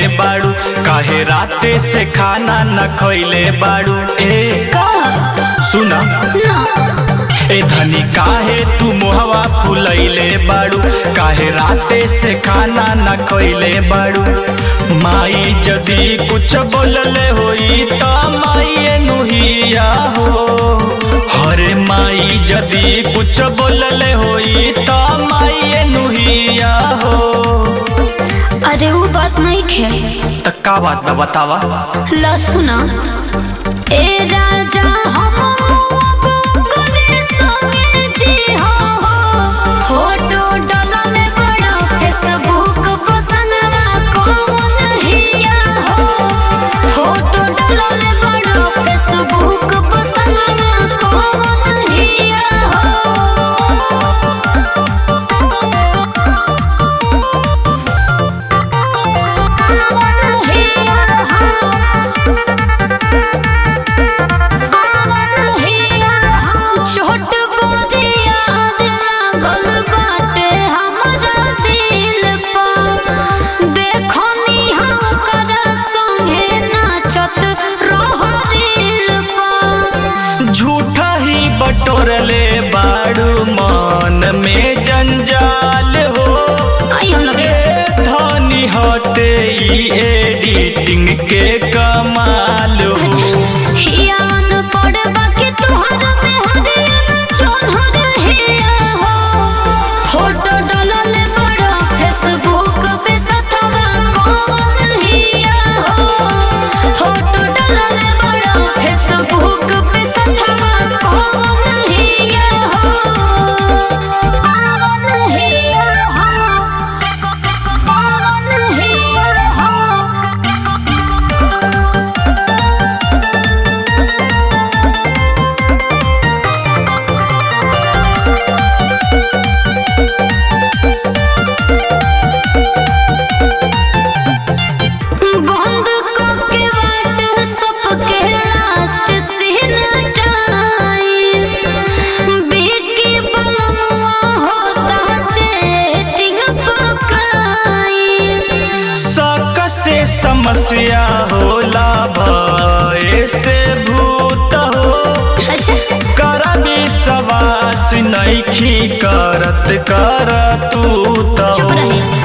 बाड़ू, काहे राते से खाना न खइले बाड़ू। ए सुना ए धनी काहे तू मुहवा फुलैले बाड़ू, काहे राते से खाना न खइले बाड़ू। माई जदी कुछ बोलले होई त माई नुहिया हो, हरे माई जदी कुछ बोलले होई त माई नुहिया हो। अरे वो बात नहीं खे त का बात बा बतावा। ला सुना ए राजा हम करे संगे जी हो, फोटो डालले बड़ा फेसबुक पसंदवा कौन हिया हो, फोटो डालले बड़ा फेसबुक पसंदवा कौन हिया हो। झूठा ही बटोरले बाड़ू मन में जंजाल हो, धनी हटे एडिटिंग के कमाल हो। फोटो डालले बड़ा फेसबुक पे सतवा कौन हिया हो, फोटो डालले बड़ा फेसबुक पे सतवा कौन हिया हो, कौन हिया हो, कौन हिया हो। बंद करके व्हाट्सएप के लास्ट सीन टाइम, बिकी बलमुआ होता चैटिंग पर क्राइम। शक से समस्या होला भय से भूत हो, करा विश्वास नइखी करत कर तू तो।